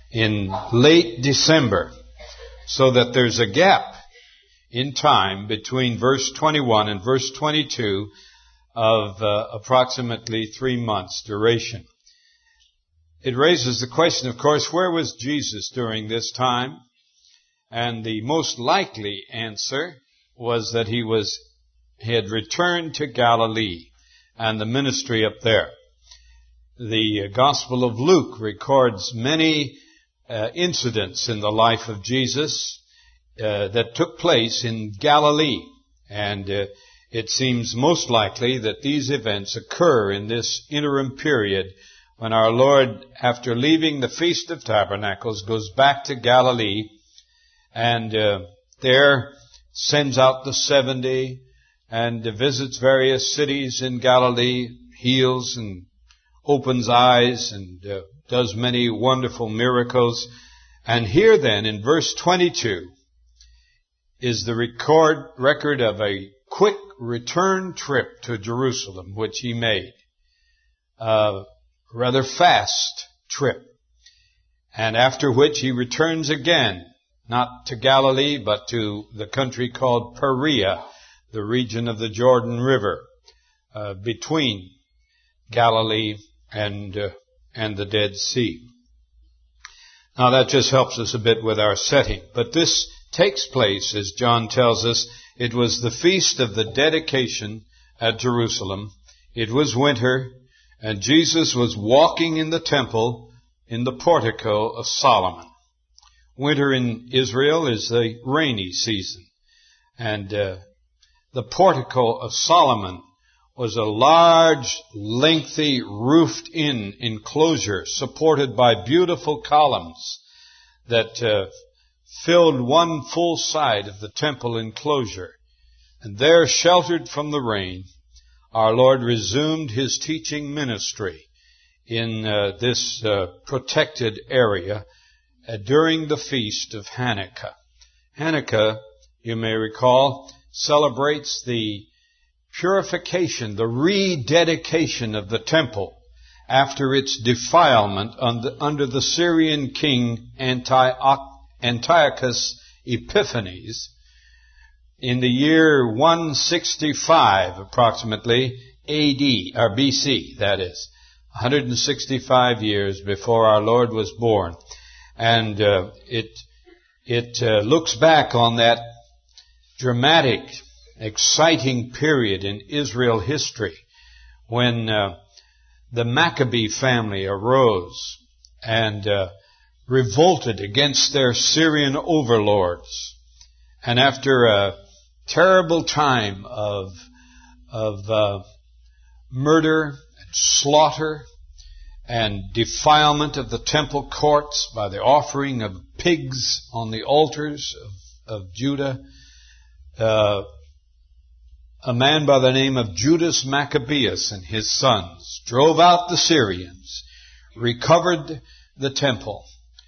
in late December, so that there's a gap in time between verse 21 and verse 22 of approximately 3 months duration. It raises the question, of course, where was Jesus during this time? And the most likely answer was that he had returned to Galilee and the ministry up there. The Gospel of Luke records many incidents in the life of Jesus that took place in Galilee, and it seems most likely that these events occur in this interim period when our Lord, after leaving the Feast of Tabernacles, goes back to Galilee and there sends out the 70 and visits various cities in Galilee, heals and opens eyes and does many wonderful miracles. And here then in verse 22 is the record of a quick return trip to Jerusalem, which he made. Rather fast trip. And after which he returns again, not to Galilee, but to the country called Perea, the region of the Jordan River, between Galilee and the Dead Sea. Now that just helps us a bit with our setting. But this takes place, as John tells us, it was the feast of the dedication at Jerusalem. It was winter, and Jesus was walking in the temple in the portico of Solomon. Winter in Israel is the rainy season. And the portico of Solomon was a large, lengthy, roofed-in enclosure supported by beautiful columns that filled one full side of the temple enclosure. And there, sheltered from the rain, our Lord resumed his teaching ministry in this protected area during the feast of Hanukkah. Hanukkah, you may recall, celebrates the purification, the rededication of the temple after its defilement under the Syrian king Antiochus Epiphanes in the year 165, approximately, A.D., or B.C., that is, 165 years before our Lord was born. And it looks back on that dramatic, exciting period in Israel history when the Maccabee family arose and revolted against their Syrian overlords. And after a terrible time of murder and slaughter and defilement of the temple courts by the offering of pigs on the altars of Judah, a man by the name of Judas Maccabeus and his sons drove out the Syrians, recovered the temple,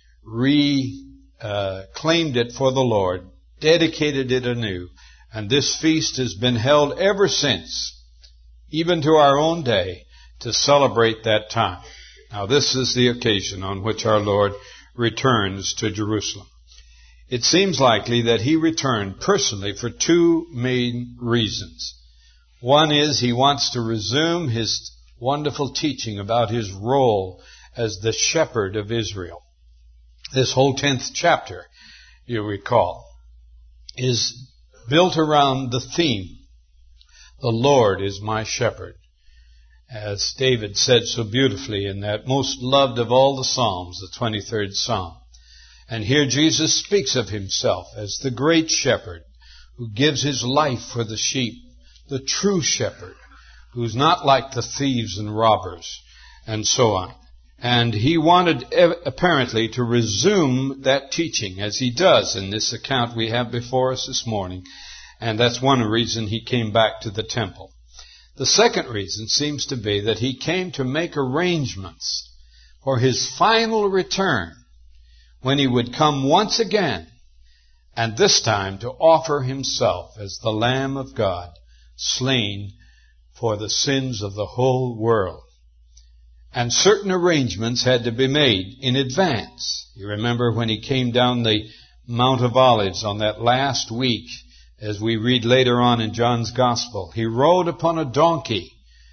reclaimed it for the Lord, dedicated it anew, and this feast has been held ever since, even to our own day, to celebrate that time. Now this is the occasion on which our Lord returns to Jerusalem. It seems likely that he returned personally for two main reasons. One is he wants to resume his wonderful teaching about his role as the shepherd of Israel. This whole 10th chapter, you recall, is built around the theme, the Lord is my shepherd. As David said so beautifully in that most loved of all the Psalms, the 23rd Psalm. And here Jesus speaks of himself as the great shepherd who gives his life for the sheep, the true shepherd, who's not like the thieves and robbers, and so on. And he wanted apparently to resume that teaching, as he does in this account we have before us this morning. And that's one reason he came back to the temple. The second reason seems to be that he came to make arrangements for his final return, when he would come once again, and this time to offer himself as the Lamb of God, slain for the sins of the whole world. And certain arrangements had to be made in advance. You remember when he came down the Mount of Olives on that last week, as we read later on in John's Gospel, he rode upon a donkey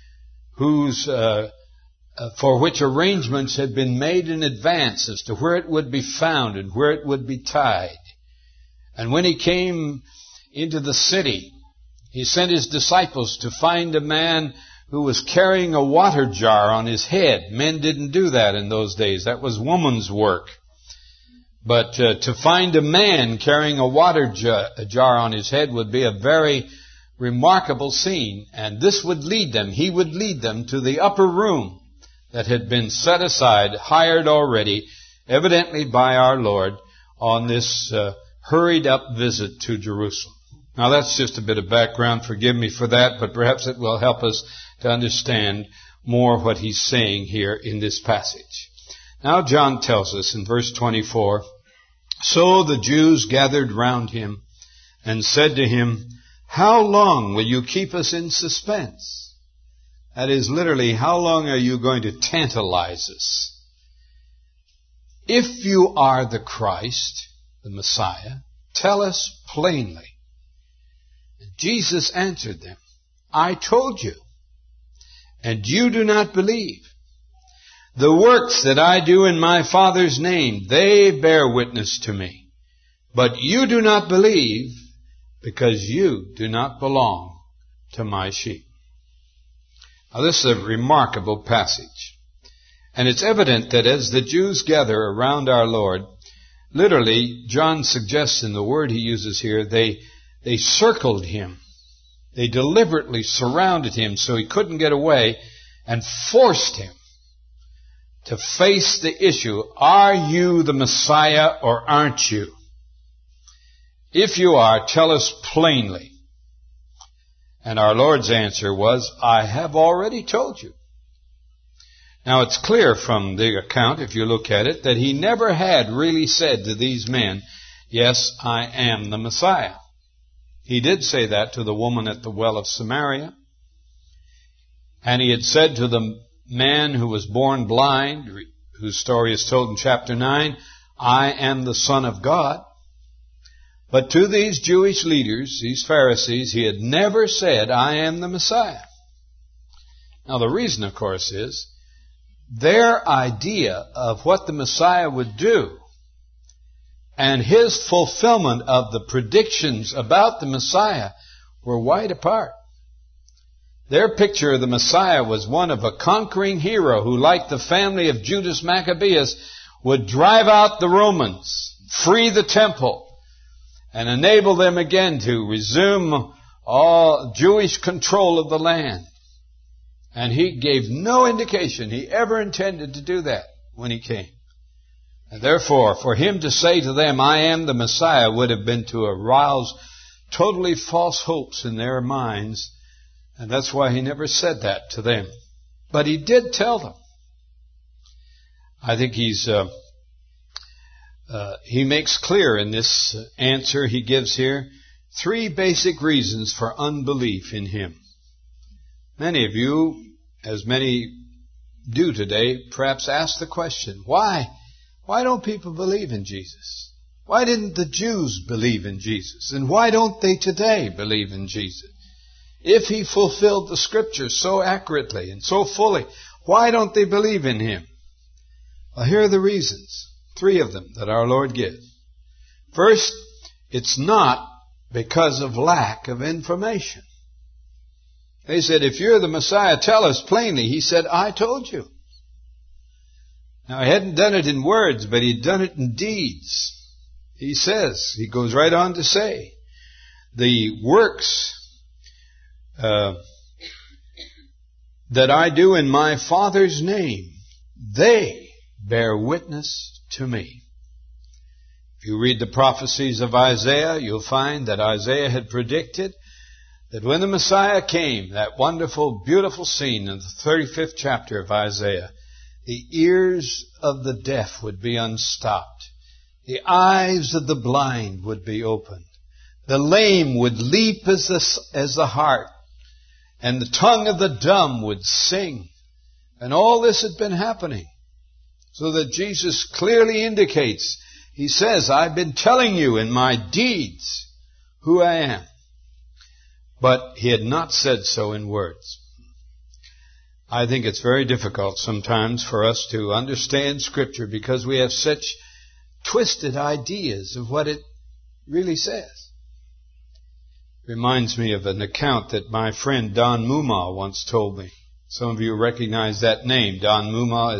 for which arrangements had been made in advance as to where it would be found and where it would be tied. And when he came into the city, he sent his disciples to find a man who was carrying a water jar on his head. Men didn't do that in those days. That was woman's work. But to find a man carrying a water jar on his head would be a very remarkable scene. And this would lead them, he would lead them to the upper room that had been set aside, hired already, evidently by our Lord, on this hurried up visit to Jerusalem. Now that's just a bit of background. Forgive me for that, but perhaps it will help us to understand more what he's saying here in this passage. Now John tells us in verse 24, "So the Jews gathered round him and said to him, 'How long will you keep us in suspense?'" That is literally, how long are you going to tantalize us? "If you are the Christ," the Messiah, "tell us plainly." And Jesus answered them, "I told you, and you do not believe. The works that I do in my Father's name, they bear witness to me. But you do not believe because you do not belong to my sheep." Now this is a remarkable passage. And it's evident that as the Jews gather around our Lord, literally, John suggests in the word he uses here, they circled him. They deliberately surrounded him so he couldn't get away and forced him to face the issue, are you the Messiah or aren't you? If you are, tell us plainly. And our Lord's answer was, I have already told you. Now it's clear from the account, if you look at it, that he never had really said to these men, yes, I am the Messiah. He did say that to the woman at the well of Samaria. And he had said to the man who was born blind, whose story is told in chapter 9, I am the Son of God. But to these Jewish leaders, these Pharisees, he had never said, I am the Messiah. Now the reason, of course, is their idea of what the Messiah would do and his fulfillment of the predictions about the Messiah were wide apart. Their picture of the Messiah was one of a conquering hero who, like the family of Judas Maccabeus, would drive out the Romans, free the temple, and enable them again to resume all Jewish control of the land. And he gave no indication he ever intended to do that when he came. And therefore, for him to say to them, I am the Messiah, would have been to arouse totally false hopes in their minds. And that's why he never said that to them. But he did tell them. I think he makes clear in this answer he gives here 3 basic reasons for unbelief in him. Many of you, as many do today, perhaps ask the question, why? Why don't people believe in Jesus? Why didn't the Jews believe in Jesus? And why don't they today believe in Jesus? If he fulfilled the Scriptures so accurately and so fully, why don't they believe in him? Well, here are the reasons, 3 of them that our Lord gives. First, it's not because of lack of information. They said, if you're the Messiah, tell us plainly. He said, I told you. Now, he hadn't done it in words, but he'd done it in deeds. He goes right on to say, the works that I do in my Father's name, they bear witness to me. If you read the prophecies of Isaiah, you'll find that Isaiah had predicted that when the Messiah came, that wonderful, beautiful scene in the 35th chapter of Isaiah, the ears of the deaf would be unstopped. The eyes of the blind would be opened. The lame would leap as the hart. And the tongue of the dumb would sing. And all this had been happening. So that Jesus clearly indicates, He says, I've been telling you in my deeds who I am. But He had not said so in words. I think it's very difficult sometimes for us to understand Scripture because we have such twisted ideas of what it really says. Reminds me of an account that my friend Don Mumma once told me. Some of you recognize that name. Don Mumma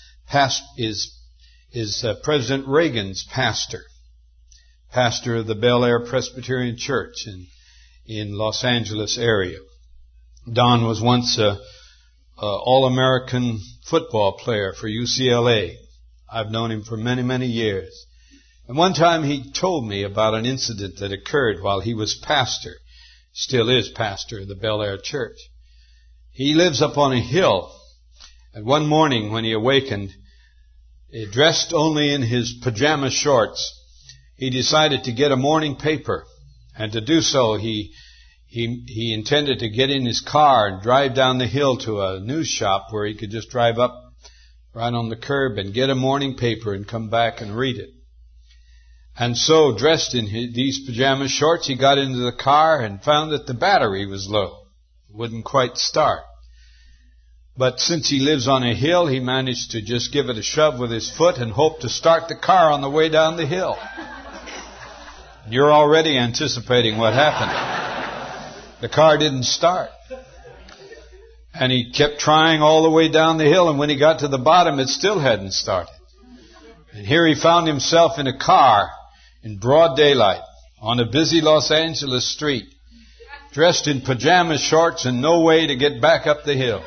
is President Reagan's pastor of the Bel Air Presbyterian Church in Los Angeles area. Don was once a All-American football player for UCLA. I've known him for many, many years. And one time he told me about an incident that occurred while he was pastor, still is pastor of the Bel Air Church. He lives up on a hill, and one morning when he awakened, dressed only in his pajama shorts, he decided to get a morning paper. And to do so, he intended to get in his car and drive down the hill to a news shop where he could just drive up right on the curb and get a morning paper and come back and read it. And so, dressed in these pajama shorts, he got into the car and found that the battery was low. It wouldn't quite start. But since he lives on a hill, he managed to just give it a shove with his foot and hope to start the car on the way down the hill. You're already anticipating what happened. The car didn't start. And he kept trying all the way down the hill, and when he got to the bottom, it still hadn't started. And here he found himself in a car in broad daylight on a busy Los Angeles street, dressed in pajama shorts and no way to get back up the hill.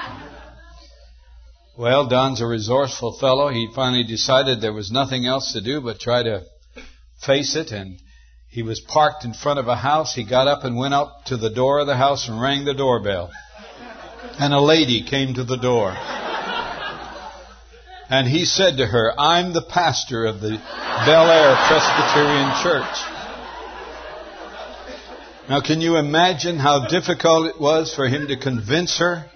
Well, Don's a resourceful fellow. He finally decided there was nothing else to do but try to face it, and he was parked in front of a house. He got up and went up to the door of the house and rang the doorbell. And a lady came to the door. And he said to her, I'm the pastor of the Bel Air Presbyterian Church. Now, can you imagine how difficult it was for him to convince her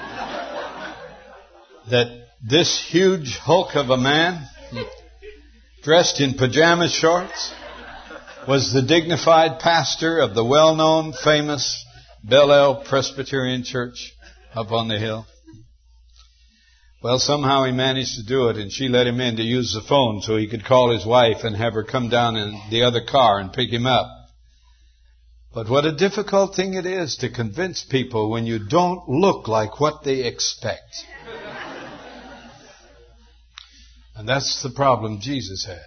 that this huge hulk of a man, dressed in pajama shorts, was the dignified pastor of the well-known, famous Bel Air Presbyterian Church up on the hill? Well, somehow he managed to do it, and she let him in to use the phone so he could call his wife and have her come down in the other car and pick him up. But what a difficult thing it is to convince people when you don't look like what they expect. And that's the problem Jesus had.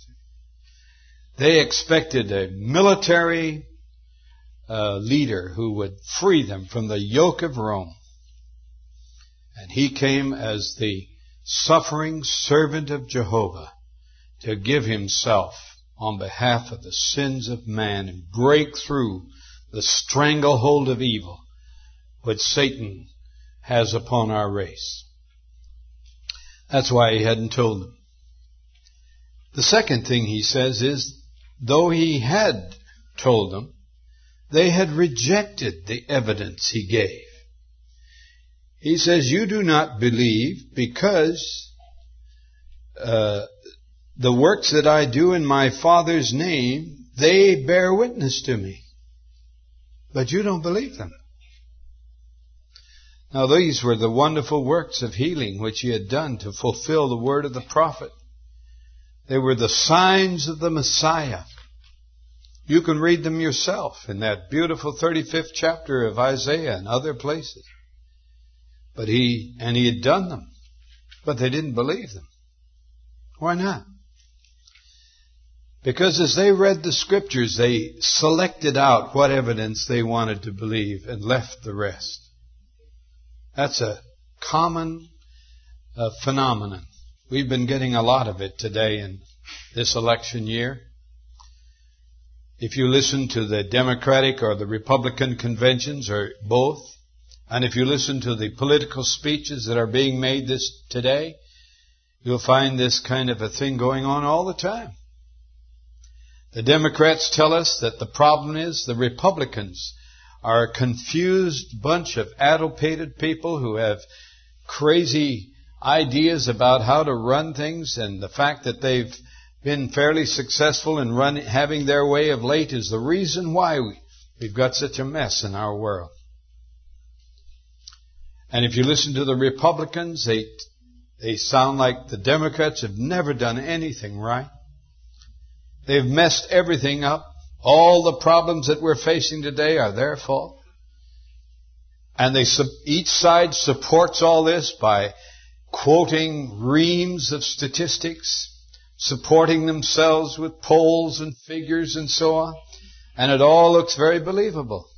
They expected a military leader who would free them from the yoke of Rome. And he came as the suffering servant of Jehovah to give himself on behalf of the sins of man and break through the stranglehold of evil which Satan has upon our race. That's why he hadn't told them. The second thing he says is, though he had told them, they had rejected the evidence he gave. He says, you do not believe because the works that I do in my Father's name, they bear witness to me. But you don't believe them. Now these were the wonderful works of healing which he had done to fulfill the word of the prophet. They were the signs of the Messiah. You can read them yourself in that beautiful 35th chapter of Isaiah and other places. But he had done them, but they didn't believe them. Why not? Because as they read the scriptures, they selected out what evidence they wanted to believe and left the rest. That's a common phenomenon. We've been getting a lot of it today in this election year. If you listen to the Democratic or the Republican conventions or both, and if you listen to the political speeches that are being made today, you'll find this kind of a thing going on all the time. The Democrats tell us that the problem is the Republicans are a confused bunch of addlepated people who have crazy ideas about how to run things, and the fact that they've been fairly successful in having their way of late is the reason why we've got such a mess in our world. And if you listen to the Republicans, they sound like the Democrats have never done anything right. They've messed everything up. All the problems that we're facing today are their fault. And each side supports all this by quoting reams of statistics, supporting themselves with polls and figures and so on. And it all looks very believable.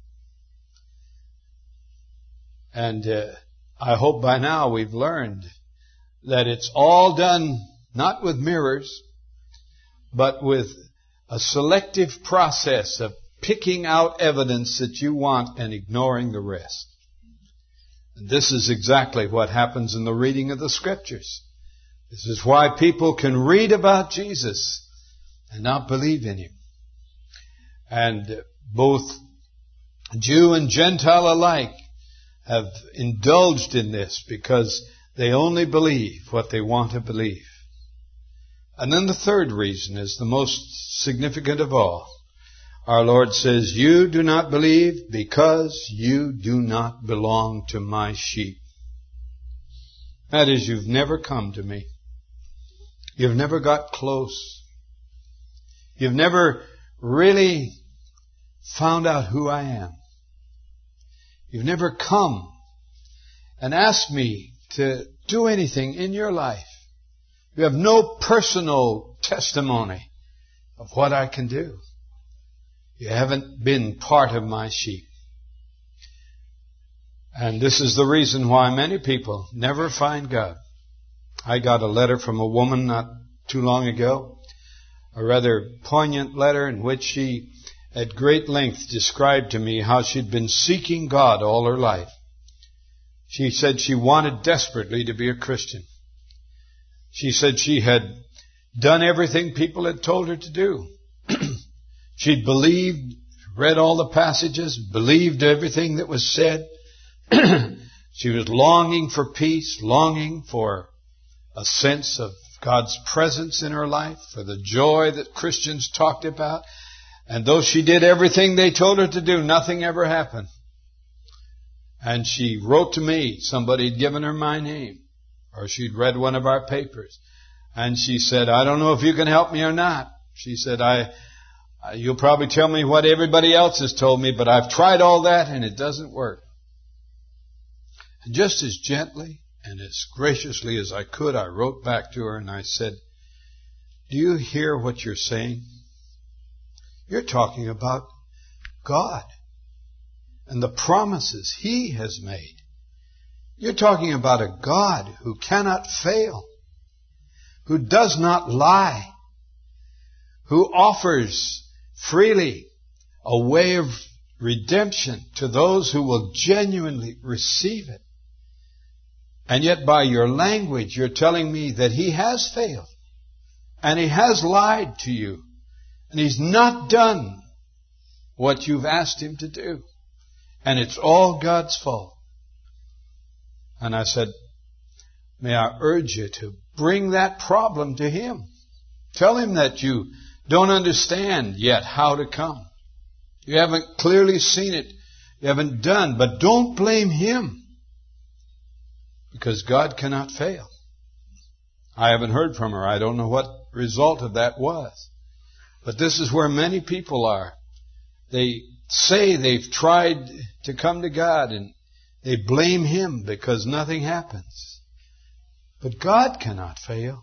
And I hope by now we've learned that it's all done not with mirrors, but with a selective process of picking out evidence that you want and ignoring the rest. And this is exactly what happens in the reading of the Scriptures. This is why people can read about Jesus and not believe in Him. And both Jew and Gentile alike have indulged in this because they only believe what they want to believe. And then the third reason is the most significant of all. Our Lord says, you do not believe because you do not belong to my sheep. That is, you've never come to me. You've never got close. You've never really found out who I am. You've never come and asked me to do anything in your life. You have no personal testimony of what I can do. You haven't been part of my sheep. And this is the reason why many people never find God. I got a letter from a woman not too long ago, a rather poignant letter in which she at great length described to me how she'd been seeking God all her life. She said she wanted desperately to be a Christian. She said she had done everything people had told her to do. She'd believed, read all the passages, believed everything that was said. She was longing for peace, longing for a sense of God's presence in her life, for the joy that Christians talked about. And though she did everything they told her to do, nothing ever happened. And she wrote to me. Somebody had given her my name, or she'd read one of our papers. And she said, I don't know if you can help me or not. She said, you'll probably tell me what everybody else has told me, but I've tried all that and it doesn't work. And just as gently and as graciously as I could, I wrote back to her and I said, do you hear what you're saying? You're talking about God and the promises He has made. You're talking about a God who cannot fail, who does not lie, who offers freely a way of redemption to those who will genuinely receive it. And yet by your language, you're telling me that He has failed and He has lied to you and He's not done what you've asked Him to do. And it's all God's fault. And I said, may I urge you to bring that problem to Him. Tell Him that you don't understand yet how to come. You haven't clearly seen it. You haven't done. But don't blame Him, because God cannot fail. I haven't heard from her. I don't know what result of that was. But this is where many people are. They say they've tried to come to God and they blame Him because nothing happens. But God cannot fail.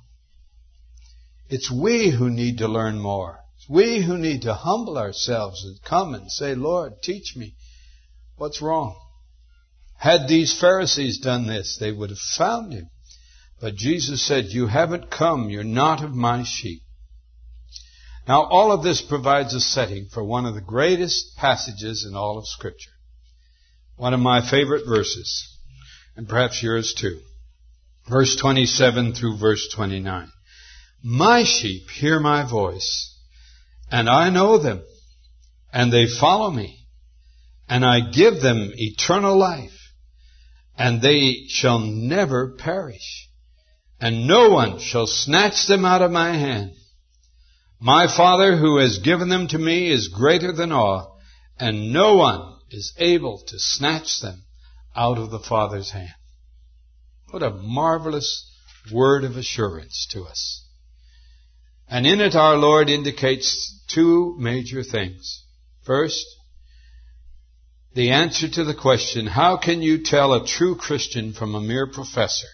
It's we who need to learn more. It's we who need to humble ourselves and come and say, Lord, teach me what's wrong. Had these Pharisees done this, they would have found Him. But Jesus said, you haven't come, you're not of my sheep. Now, all of this provides a setting for one of the greatest passages in all of Scripture. One of my favorite verses, and perhaps yours too. Verse 27 through verse 29. My sheep hear my voice, and I know them, and they follow me, and I give them eternal life, and they shall never perish, and no one shall snatch them out of my hand. My Father who has given them to me is greater than all, and no one is able to snatch them out of the Father's hand. What a marvelous word of assurance to us. And in it our Lord indicates two major things. First, the answer to the question, how can you tell a true Christian from a mere professor?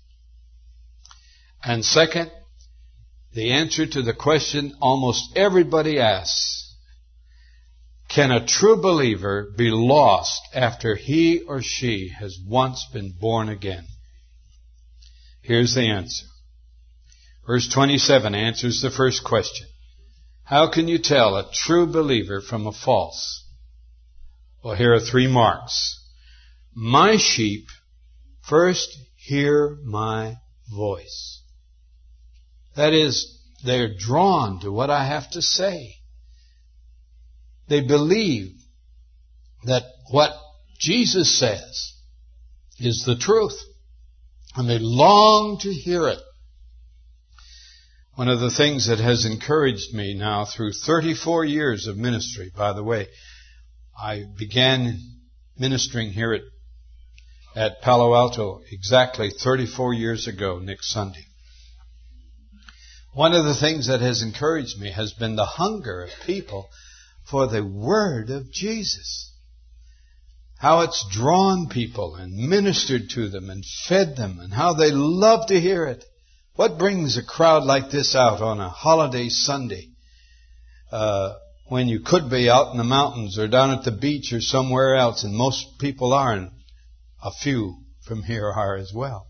And second, the answer to the question almost everybody asks, can a true believer be lost after he or she has once been born again? Here's the answer. Verse 27 answers the first question. How can you tell a true believer from a false? Well, here are three marks. My sheep first hear my voice. That is, they're drawn to what I have to say. They believe that what Jesus says is the truth, and they long to hear it. One of the things that has encouraged me now through 34 years of ministry, by the way, I began ministering here at Palo Alto exactly 34 years ago next Sunday. One of the things that has encouraged me has been the hunger of people for the Word of Jesus. How it's drawn people and ministered to them and fed them, and how they love to hear it. What brings a crowd like this out on a holiday Sunday when you could be out in the mountains or down at the beach or somewhere else, and most people are, and a few from here are as well.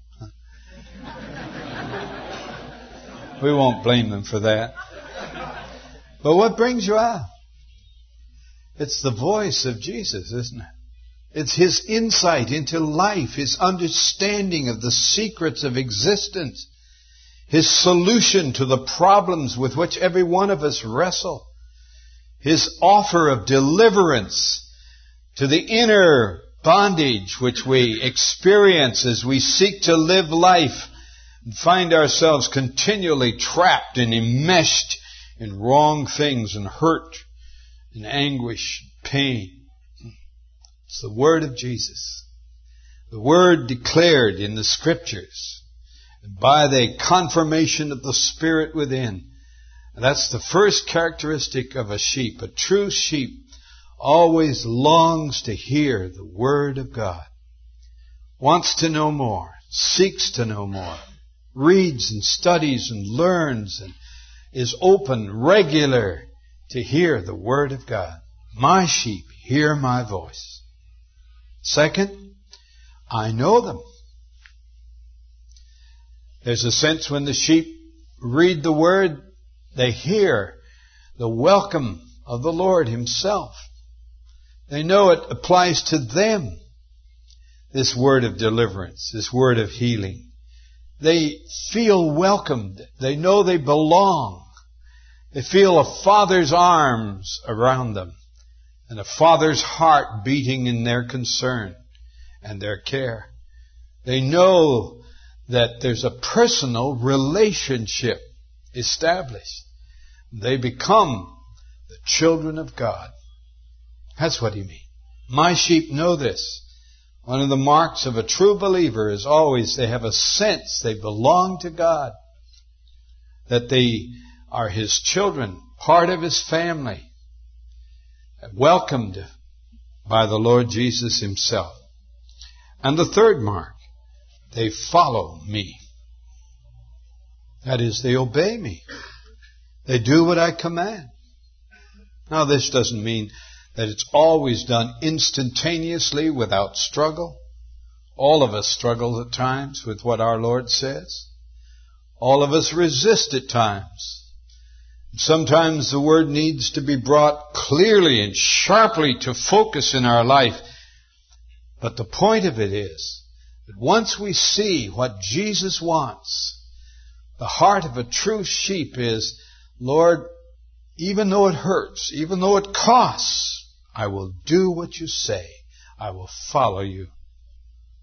We won't blame them for that. But what brings you out? It's the voice of Jesus, isn't it? It's His insight into life, His understanding of the secrets of existence, His solution to the problems with which every one of us wrestle, His offer of deliverance to the inner bondage which we experience as we seek to live life and find ourselves continually trapped and enmeshed in wrong things and hurt and anguish, pain. It's the Word of Jesus. The Word declared in the Scriptures and by the confirmation of the Spirit within. And that's the first characteristic of a sheep. A true sheep always longs to hear the Word of God. Wants to know more. Seeks to know more. Reads and studies and learns and is open, regular to hear the Word of God. My sheep hear my voice. Second, I know them. There's a sense when the sheep read the Word, they hear the welcome of the Lord Himself. They know it applies to them, this word of deliverance, this word of healing. They feel welcomed. They know they belong. They feel a Father's arms around them and a Father's heart beating in their concern and their care. They know that there's a personal relationship established. They become the children of God. That's what He means. My sheep know this. One of the marks of a true believer is always they have a sense they belong to God, that they are His children, part of His family, welcomed by the Lord Jesus Himself. And the third mark, they follow me. That is, they obey me. They do what I command. Now, this doesn't mean that it's always done instantaneously without struggle. All of us struggle at times with what our Lord says. All of us resist at times. Sometimes the Word needs to be brought clearly and sharply to focus in our life. But the point of it is that once we see what Jesus wants, the heart of a true sheep is, Lord, even though it hurts, even though it costs, I will do what you say. I will follow you.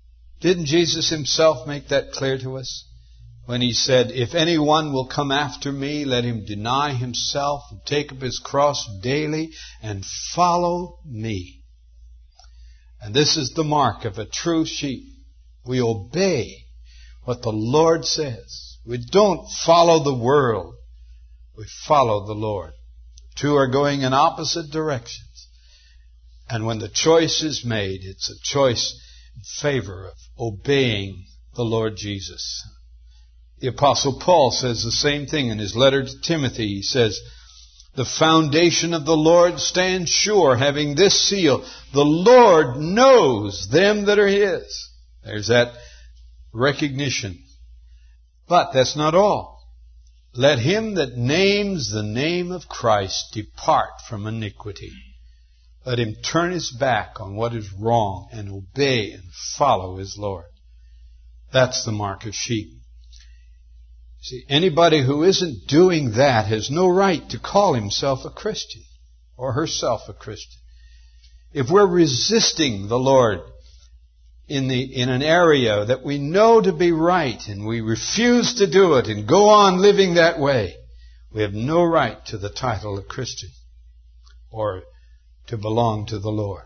Didn't Jesus himself make that clear to us? When he said, if anyone will come after me, let him deny himself and take up his cross daily and follow me. And this is the mark of a true sheep. We obey what the Lord says. We don't follow the world. We follow the Lord. Two are going in opposite directions. And when the choice is made, it's a choice in favor of obeying the Lord Jesus. The Apostle Paul says the same thing in his letter to Timothy. He says, the foundation of the Lord stands sure, having this seal, the Lord knows them that are His. There's that recognition. But that's not all. Let him that names the name of Christ depart from iniquity. Let him turn his back on what is wrong and obey and follow his Lord. That's the mark of sheep. See, anybody who isn't doing that has no right to call himself a Christian or herself a Christian. If we're resisting the Lord in an area that we know to be right and we refuse to do it and go on living that way, we have no right to the title of Christian or to belong to the Lord.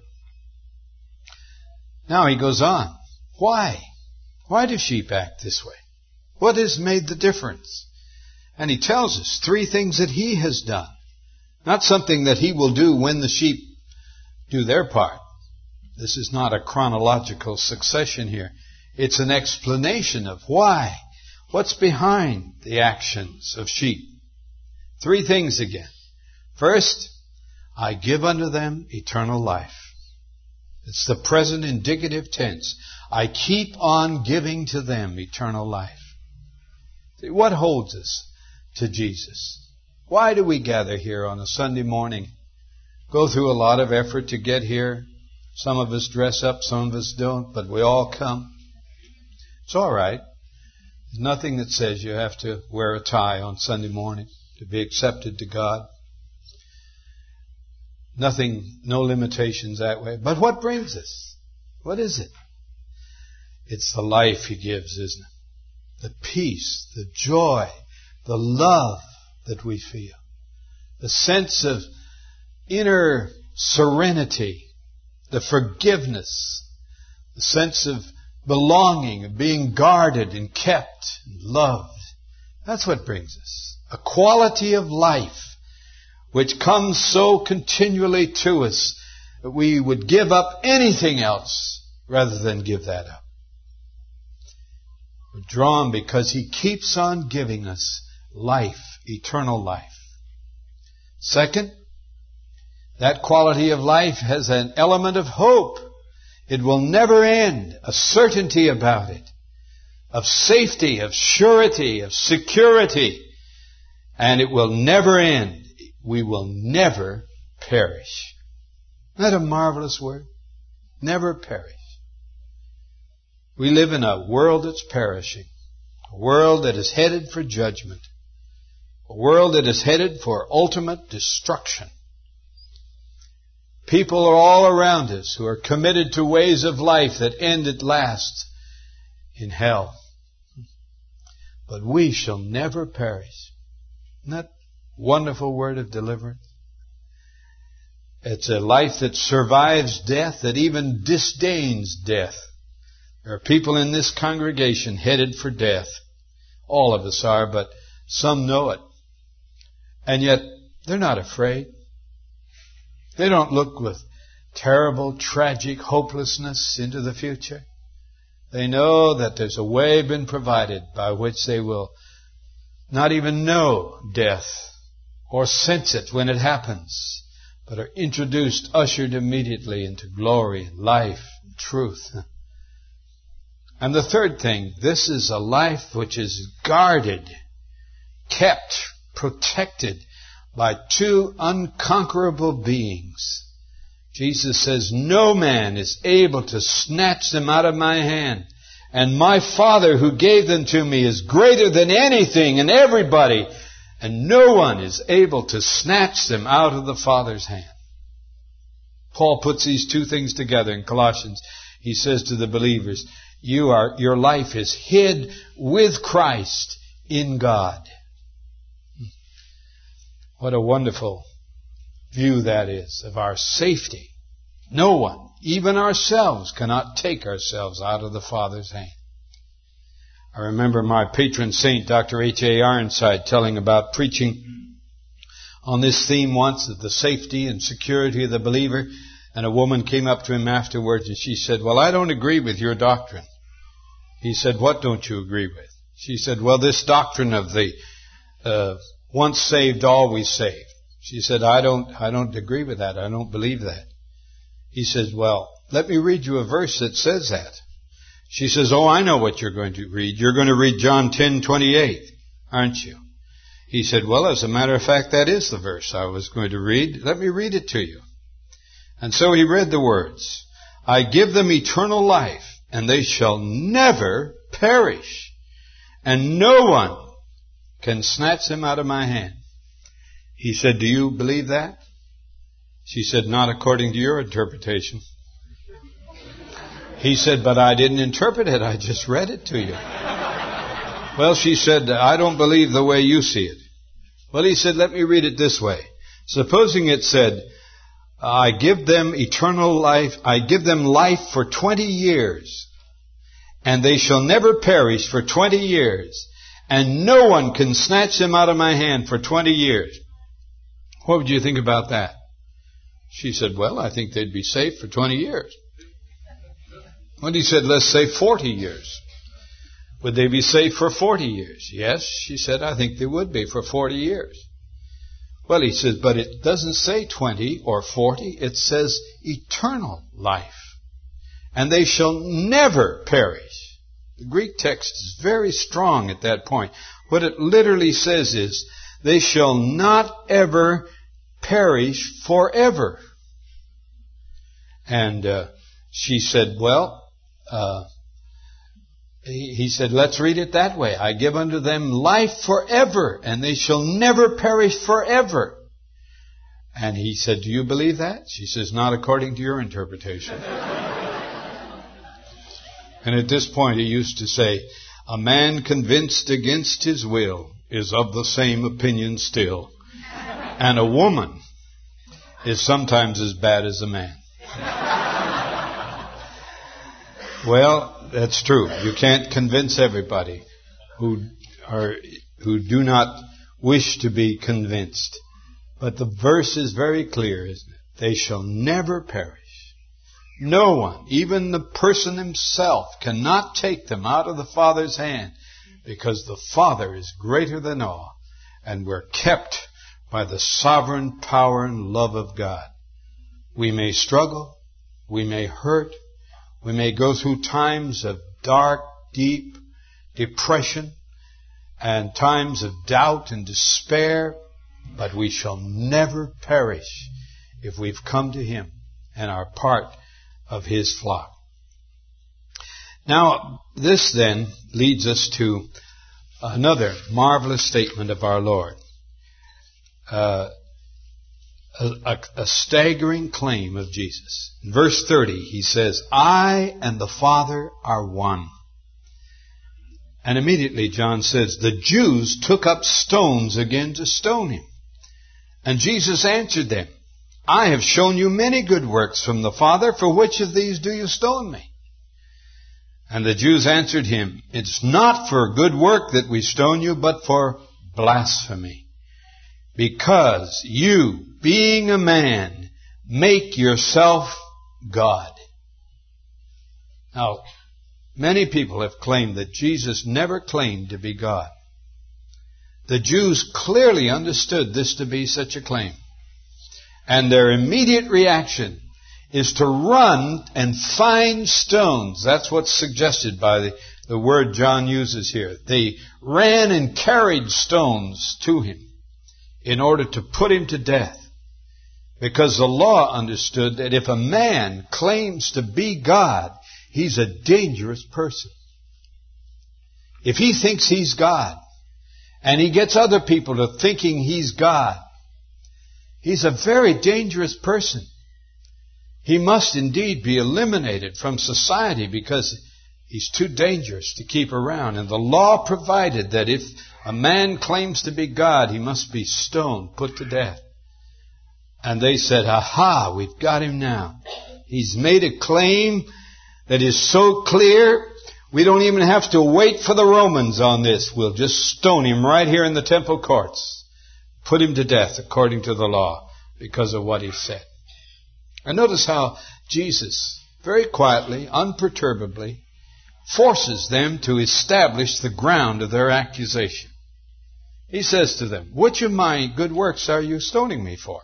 Now he goes on. Why? Why do sheep act this way? What has made the difference? And he tells us 3 things that he has done. Not something that he will do when the sheep do their part. This is not a chronological succession here. It's an explanation of why. What's behind the actions of sheep? 3 things again. First, I give unto them eternal life. It's the present indicative tense. I keep on giving to them eternal life. See, what holds us to Jesus? Why do we gather here on a Sunday morning? Go through a lot of effort to get here. Some of us dress up, some of us don't, but we all come. It's all right. There's nothing that says you have to wear a tie on Sunday morning to be accepted to God. Nothing, no limitations that way. But what brings us? What is it? It's the life He gives, isn't it? The peace, the joy, the love that we feel. The sense of inner serenity, the forgiveness, the sense of belonging, of being guarded and kept and loved. That's what brings us. A quality of life which comes so continually to us that we would give up anything else rather than give that up. We're drawn because He keeps on giving us life, eternal life. Second, that quality of life has an element of hope. It will never end, a certainty about it, of safety, of surety, of security, and it will never end. We will never perish. Isn't that a marvelous word? Never perish. We live in a world that's perishing, a world that is headed for judgment, a world that is headed for ultimate destruction. People are all around us who are committed to ways of life that end at last in hell. But we shall never perish. Isn't that a wonderful word of deliverance? It's a life that survives death, that even disdains death. There are people in this congregation headed for death. All of us are, but some know it. And yet, they're not afraid. They don't look with terrible, tragic hopelessness into the future. They know that there's a way been provided by which they will not even know death or sense it when it happens, but are introduced, ushered immediately into glory and life and truth. And the third thing, this is a life which is guarded, kept, protected by 2 unconquerable beings. Jesus says, no man is able to snatch them out of my hand. And my Father who gave them to me is greater than anything and everybody. And no one is able to snatch them out of the Father's hand. Paul puts these 2 things together in Colossians. He says to the believers, your life is hid with Christ in God. What a wonderful view that is of our safety. No one, even ourselves, cannot take ourselves out of the Father's hand. I remember my patron saint, Dr. H.A. Ironside, telling about preaching on this theme once, of the safety and security of the believer. And a woman came up to him afterwards and she said, "Well, I don't agree with your doctrine." He said, "What don't you agree with?" She said, "Well, this doctrine of the once saved, always saved." She said, I don't agree with that. I don't believe that." He says, "Well, let me read you a verse that says that." She says, "Oh, I know what you're going to read. You're going to read John 10:28, aren't you?" He said, "Well, as a matter of fact, that is the verse I was going to read. Let me read it to you." And so he read the words, "I give them eternal life, and they shall never perish, and no one can snatch them out of my hand." He said, "Do you believe that?" She said, "Not according to your interpretation." He said, "But I didn't interpret it. I just read it to you." Well, she said, "I don't believe the way you see it." Well, he said, "Let me read it this way. Supposing it said, I give them eternal life, I give them life for 20 years, and they shall never perish for 20 years, and no one can snatch them out of my hand for 20 years. What would you think about that?" She said, "Well, I think they'd be safe for 20 years. Well, he said, "Let's say 40 years. Would they be safe for 40 years?" "Yes," she said, "I think they would be for 40 years. Well, he says, "But it doesn't say 20 or 40. It says eternal life. And they shall never perish." The Greek text is very strong at that point. What it literally says is, they shall not ever perish forever. And she said, "Well," he said, "Let's read it that way. I give unto them life forever, and they shall never perish forever." And he said, "Do you believe that?" She says, "Not according to your interpretation." And at this point he used to say, "A man convinced against his will is of the same opinion still. And a woman is sometimes as bad as a man." Well, that's true. You can't convince everybody who do not wish to be convinced. But the verse is very clear, isn't it? They shall never perish. No one, even the person himself, cannot take them out of the Father's hand, because the Father is greater than all, and we're kept by the sovereign power and love of God. We may struggle, we may hurt, we may go through times of dark, deep depression and times of doubt and despair, but we shall never perish if we've come to Him and are part of His flock. Now, this then leads us to another marvelous statement of our Lord. A staggering claim of Jesus. In verse 30, He says, "I and the Father are one." And immediately John says, the Jews took up stones again to stone Him. And Jesus answered them, "I have shown you many good works from the Father. For which of these do you stone me?" And the Jews answered Him, "It's not for good work that we stone you, but for blasphemy. Because you, being a man, make yourself God." Now, many people have claimed that Jesus never claimed to be God. The Jews clearly understood this to be such a claim. And their immediate reaction is to run and find stones. That's what's suggested by the word John uses here. They ran and carried stones to Him in order to put Him to death. Because the law understood that if a man claims to be God, he's a dangerous person. If he thinks he's God, and he gets other people to thinking he's God, he's a very dangerous person. He must indeed be eliminated from society, because He's too dangerous to keep around. And the law provided that if a man claims to be God, he must be stoned, put to death. And they said, aha, we've got him now. He's made a claim that is so clear, we don't even have to wait for the Romans on this. We'll just stone him right here in the temple courts. Put him to death according to the law because of what he said. And notice how Jesus, very quietly, unperturbably, forces them to establish the ground of their accusation. He says to them, which of my good works are you stoning me for?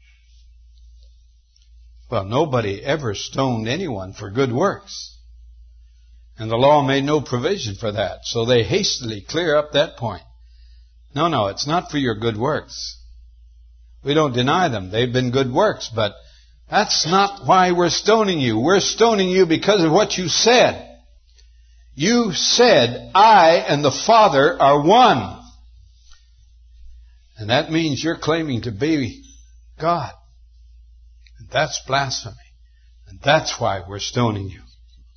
Well, nobody ever stoned anyone for good works. And the law made no provision for that. So they hastily clear up that point. No, it's not for your good works. We don't deny them. They've been good works, but that's not why we're stoning you. We're stoning you because of what you said. You said, I and the Father are one. And that means you're claiming to be God. And that's blasphemy. And that's why we're stoning you.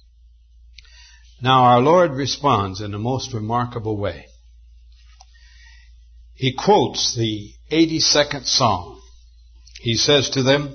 Now our Lord responds in a most remarkable way. He quotes the 82nd Psalm. He says to them,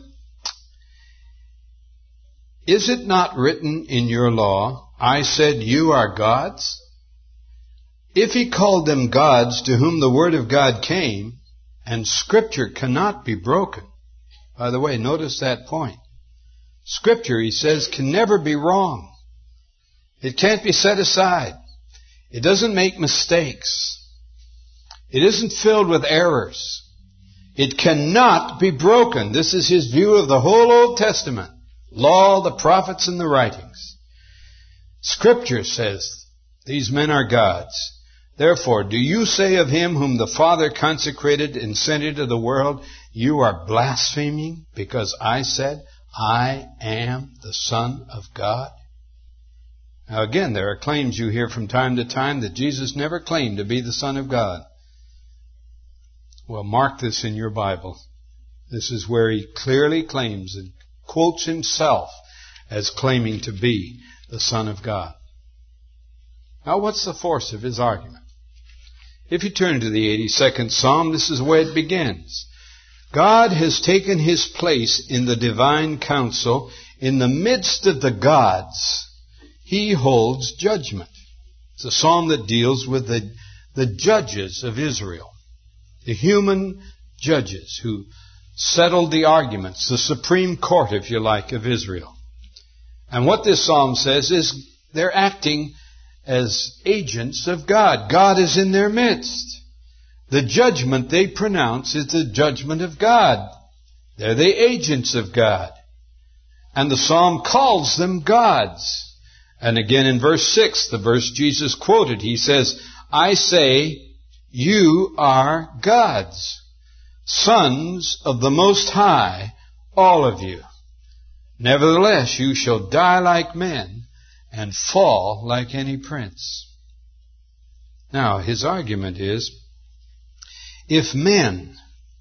is it not written in your law, I said you are gods? If he called them gods to whom the word of God came, and Scripture cannot be broken. By the way, notice that point. Scripture, he says, can never be wrong. It can't be set aside. It doesn't make mistakes. It isn't filled with errors. It cannot be broken. This is his view of the whole Old Testament. Law, the prophets, and the writings. Scripture says, these men are gods. Therefore, do you say of him whom the Father consecrated and sent into the world, you are blaspheming because I said, I am the Son of God? Now again, there are claims you hear from time to time that Jesus never claimed to be the Son of God. Well, mark this in your Bible. This is where he clearly claims and quotes himself as claiming to be the Son of God. Now, what's the force of his argument? If you turn to the 82nd Psalm, this is where it begins. God has taken his place in the divine council. In the midst of the gods, he holds judgment. It's a psalm that deals with the judges of Israel, the human judges who settled the arguments, the Supreme Court, if you like, of Israel. And what this psalm says is they're acting as agents of God. God is in their midst. The judgment they pronounce is the judgment of God. They're the agents of God. And the psalm calls them gods. And again in verse 6, the verse Jesus quoted, he says, I say, you are gods, sons of the Most High, all of you. Nevertheless, you shall die like men and fall like any prince. Now, his argument is, if men,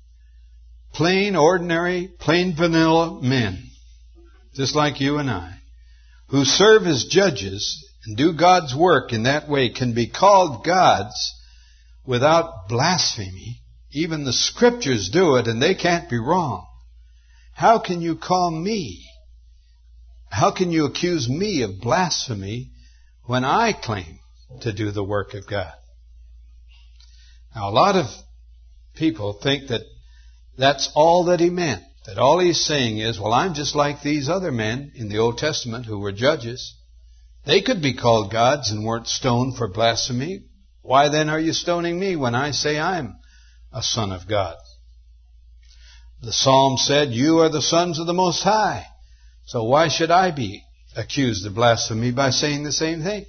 plain, ordinary, plain vanilla men, just like you and I, who serve as judges and do God's work in that way, can be called gods without blasphemy, even the Scriptures do it and they can't be wrong, how can you call me? How can you accuse me of blasphemy when I claim to do the work of God? Now, a lot of people think that that's all that he meant. That all he's saying is, well, I'm just like these other men in the Old Testament who were judges. They could be called gods and weren't stoned for blasphemy. Why then are you stoning me when I say I'm a son of God? The psalm said, you are the sons of the Most High. So why should I be accused of blasphemy by saying the same thing?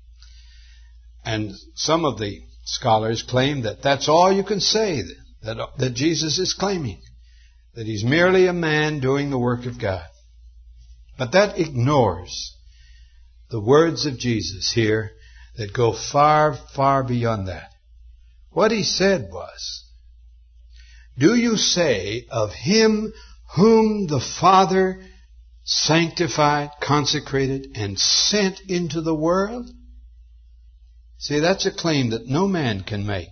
And some of the scholars claim that that's all you can say that Jesus is claiming, that he's merely a man doing the work of God. But that ignores the words of Jesus here that go far, far beyond that. What he said was, do you say of him whom the Father sanctified, consecrated, and sent into the world? See, that's a claim that no man can make.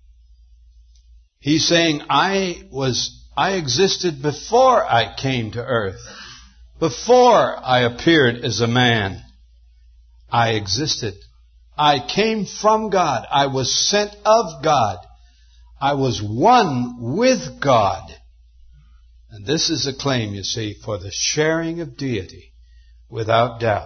He's saying, I existed before I came to earth. Before I appeared as a man, I existed. I came from God. I was sent of God. I was one with God. And this is a claim, you see, for the sharing of deity, without doubt.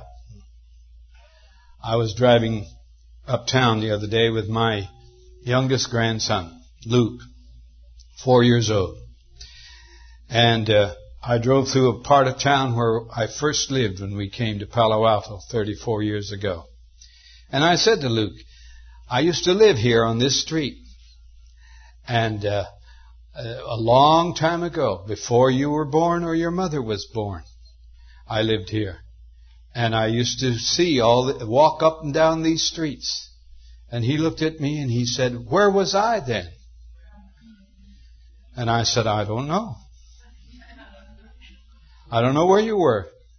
I was driving uptown the other day with my youngest grandson, Luke, 4 years old. And I drove through a part of town where I first lived when we came to Palo Alto 34 years ago. And I said to Luke, I used to live here on this street. And a long time ago, before you were born or your mother was born, I lived here. And I used to see walk up and down these streets. And he looked at me and he said, where was I then? And I said, I don't know. I don't know where you were.